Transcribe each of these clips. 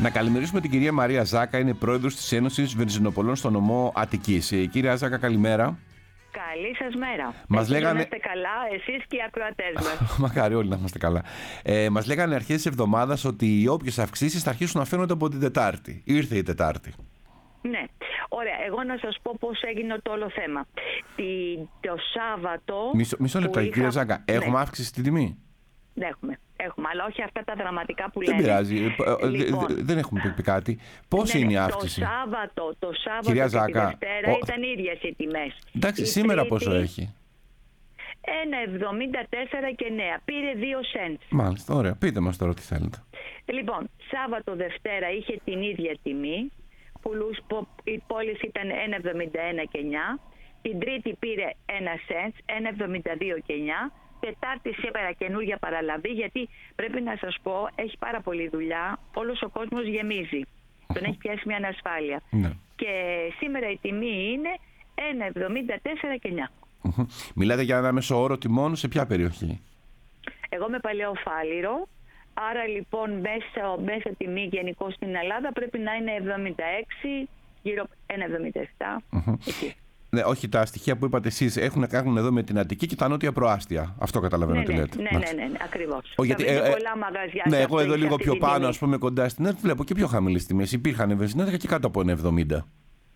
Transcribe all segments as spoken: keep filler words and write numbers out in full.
Να καλημερίσουμε την κυρία Μαρία Ζάκα, είναι πρόεδρος της Ένωσης Βενζινοπολών στο νομό Αττικής. Ε, κυρία Ζάκα, καλημέρα. Καλή σας μέρα. Μας λέγανε... Να είστε καλά, εσείς και οι ακροατές μας. Μακάρι όλοι να είμαστε καλά. Ε, μας λέγανε αρχές της εβδομάδας ότι οι όποιες αυξήσεις θα αρχίσουν να φαίνονται από την Τετάρτη. Ήρθε η Τετάρτη. Ναι. Ωραία. Εγώ να σας πω πώς έγινε το όλο θέμα. Τη, το Σάββατο... Μισό, μισό λεπτό, είχα... κυρία Ζάκα. Έχουμε ναι. αύξηση στην τιμή. Έχουμε. Έχουμε, αλλά όχι αυτά τα δραματικά που δεν λένε. Πειράζει. Λοιπόν, δεν έχουμε πει κάτι. Πώς ναι, είναι η αύξηση? Το Σάββατο, το Σάββατο κυρία και Ζάκα, τη Δευτέρα ο... ήταν ίδιες οι τιμές. Εντάξει, η σήμερα τρίτη, πόσο έχει? ένα εβδομήντα τέσσερα και εννέα. Πήρε δύο σέντς. Μάλιστα, ωραία. Πείτε μας τώρα τι θέλετε. Λοιπόν, Σάββατο, Δευτέρα είχε την ίδια τιμή. Πουλούς, η πώληση ήταν ένα εβδομήντα ένα και εννέα. Την Τρίτη πήρε ένα σέντς, ένα εβδομήντα δύο και εννέα. Τετάρτη σήμερα καινούργια παραλαβή, γιατί πρέπει να σας πω, έχει πάρα πολλή δουλειά, όλος ο κόσμος γεμίζει. Τον έχει πιάσει μια ανασφάλεια. Ναι. Και σήμερα η τιμή είναι ένα εβδομήντα τέσσερα και εννέα. Μιλάτε για ένα μέσο όρο τιμών σε ποια περιοχή? Εγώ είμαι Παλαιοφάλιρο, άρα λοιπόν μέσα, μέσα τιμή γενικώ στην Ελλάδα πρέπει να είναι εβδομήντα έξι, γύρω ένα εβδομήντα επτά. Εκεί. Ναι, όχι, τα στοιχεία που είπατε εσείς έχουν να κάνουν εδώ με την Αττική και τα νότια προάστια. Αυτό καταλαβαίνω ναι, τι ναι, λέτε. Ναι, ναι, ναι, ναι, ακριβώς. Ο, γιατί, ε, ε, πολλά μαγαζιά. Ναι, εγώ εδώ λίγο πιο πάνω, ας πούμε, κοντά στην ΕΡΤ, βλέπω και πιο χαμηλές τιμές. Υπήρχαν βενζινάδια και κάτω από ένα εβδομήντα.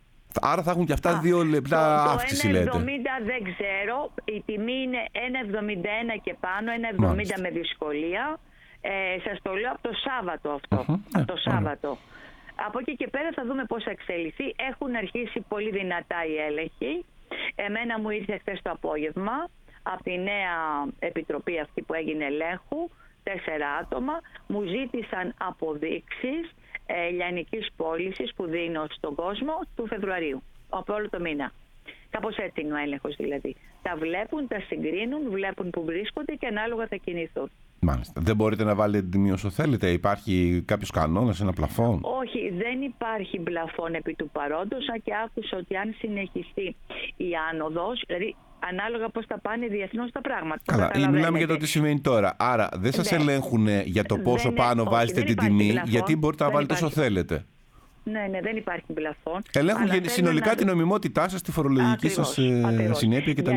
Άρα θα έχουν και αυτά Α, δύο λεπτά το, αύξηση, το λέτε. ένα εβδομήντα δεν ξέρω. Η τιμή είναι ένα εβδομήντα ένα και πάνω, ένα εβδομήντα Μάλιστα. Με δυσκολία. Ε, σας το λέω από το Σάββατο αυτό. Uh-huh, από το ε, Σάββατο. Ωραία. Από εκεί και πέρα θα δούμε πώς θα εξελιχθεί. Έχουν αρχίσει πολύ δυνατά οι έλεγχοι. Εμένα μου ήρθε χθες το απόγευμα από τη νέα επιτροπή αυτή που έγινε ελέγχου, τέσσερα άτομα, μου ζήτησαν αποδείξεις ε, λιανικής πώλησης που δίνω στον κόσμο του Φεβρουαρίου, από όλο το μήνα. Κάπως έτσι είναι ο έλεγχος δηλαδή. Τα βλέπουν, τα συγκρίνουν, βλέπουν που βρίσκονται και ανάλογα θα κινηθούν. Μάλιστα. Δεν μπορείτε να βάλετε την τιμή όσο θέλετε? Υπάρχει κάποιος κανόνας, ένα πλαφόν? Όχι, δεν υπάρχει πλαφόν επί του παρόντος, αν και άκουσα ότι αν συνεχιστεί η άνοδος, δηλαδή ανάλογα πώς θα πάνε διεθνώς τα πράγματα. Καλά, μιλάμε για το τι σημαίνει τώρα. Άρα δεν σας ναι. ελέγχουν για το πόσο δεν πάνω όχι, βάζετε την τιμή, πλαφόν, γιατί μπορείτε να βάλετε όσο θέλετε. Ναι, ναι, δεν υπάρχει πλαφόν. Ελέγχουν και συνολικά να... την νομιμότητά σας, τη φορολογική ακριβώς, σας ακριβώς. συνέπεια κτλ.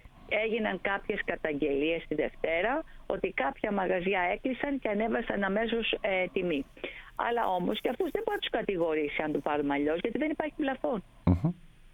Έγιναν κάποιες καταγγελίες τη Δευτέρα ότι κάποια μαγαζιά έκλεισαν και ανέβασαν αμέσως ε, τιμή. Αλλά όμως και αυτούς δεν μπορεί να τους κατηγορήσει αν το πάρουμε αλλιώς, γιατί δεν υπάρχει πλαφόν. Uh-huh.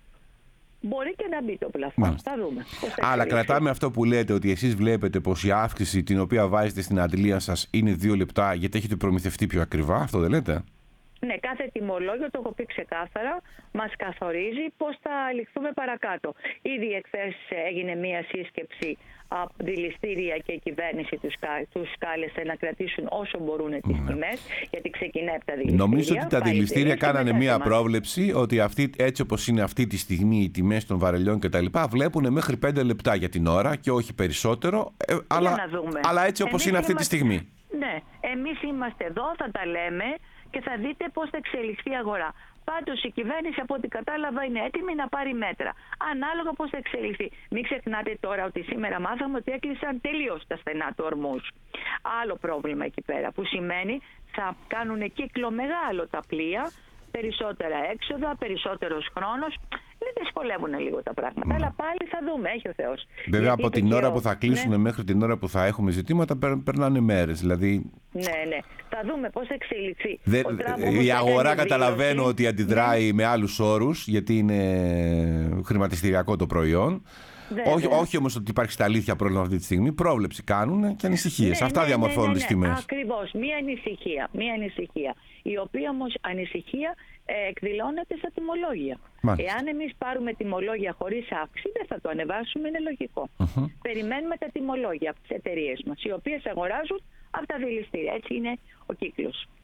Μπορεί και να μπει το πλαφόν. Μάλιστα. Θα δούμε. Αλλά κρατάμε αυτό που λέτε, ότι εσείς βλέπετε πως η αύξηση την οποία βάζετε στην αντλία σας είναι δύο λεπτά γιατί έχετε προμηθευτεί πιο ακριβά. Αυτό δεν λέτε? Ναι, κάθε τιμολόγιο, το έχω πει ξεκάθαρα, μας καθορίζει πώς θα ληφθούμε παρακάτω. Ήδη εχθές έγινε μία σύσκεψη από δηληστήρια και η κυβέρνηση τους, τους κάλεσε να κρατήσουν όσο μπορούν τις mm. τιμές, γιατί ξεκινάει από τα δηληστήρια. Νομίζω ότι τα δηληστήρια κάνανε μία πρόβλεψη ότι αυτή, έτσι όπως είναι αυτή τη στιγμή οι τιμές των βαρελιών κτλ. Βλέπουν μέχρι πέντε λεπτά για την ώρα και όχι περισσότερο, ε, αλλά, αλλά έτσι όπως είναι αυτή είμαστε, τη στιγμή. Ναι, εμείς είμαστε εδώ, θα τα λέμε και θα δείτε πώς θα εξελιχθεί η αγορά. Πάντως η κυβέρνηση, από ό,τι κατάλαβα, είναι έτοιμη να πάρει μέτρα. Ανάλογα πώς θα εξελιχθεί. Μην ξεχνάτε τώρα ότι σήμερα μάθαμε ότι έκλεισαν τελείως τα στενά του Ορμούζ. Άλλο πρόβλημα εκεί πέρα, που σημαίνει θα κάνουν κύκλο μεγάλο τα πλοία, περισσότερα έξοδα, περισσότερος χρόνος. Δυσκολεύουν λίγο τα πράγματα, mm. αλλά πάλι θα δούμε, έχει ο Θεός. Βέβαια, από την ώρα που θα κλείσουν ναι. μέχρι την ώρα που θα έχουμε ζητήματα, περνάνε μέρες. Δηλαδή... Ναι, ναι. Θα δούμε πώς θα εξελιχθεί. Δε, η αγορά καταλαβαίνω δήλωση. ότι αντιδράει ναι. με άλλους όρους, γιατί είναι χρηματιστηριακό το προϊόν. Όχι, όχι όμως ότι υπάρχει στα αλήθεια πρόβλημα αυτή τη στιγμή. Πρόβλεψη κάνουν και ανησυχίες. Ναι, Αυτά ναι, διαμορφώνουν ναι, ναι, τις τιμές. Ακριβώς. Μία ανησυχία. Μία ανησυχία. Η οποία όμως ανησυχία ε, εκδηλώνεται στα τιμολόγια. Μάλιστα. Εάν εμείς πάρουμε τιμολόγια χωρίς αύξηση, δεν θα το ανεβάσουμε, είναι λογικό. Uh-huh. Περιμένουμε τα τιμολόγια από τις εταιρείες μας, οι οποίες αγοράζουν από τα δηληστήρια. Έτσι είναι ο κύκλος.